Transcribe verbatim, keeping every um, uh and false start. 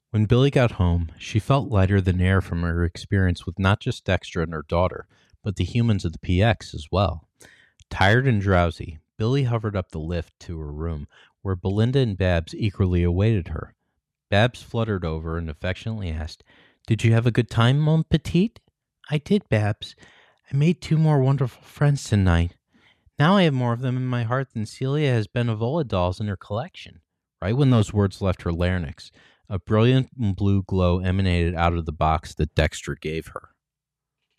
When Billy got home, she felt lighter than air from her experience with not just Dexter and her daughter, but the humans of the P X as well. Tired and drowsy, Billy hovered up the lift to her room, where Belinda and Babs eagerly awaited her. Babs fluttered over and affectionately asked, "Did you have a good time, mon petit?" "I did, Babs. I made two more wonderful friends tonight. Now I have more of them in my heart than Celia has Benevola dolls in her collection." Right when those words left her larynx, a brilliant blue glow emanated out of the box that Dexter gave her.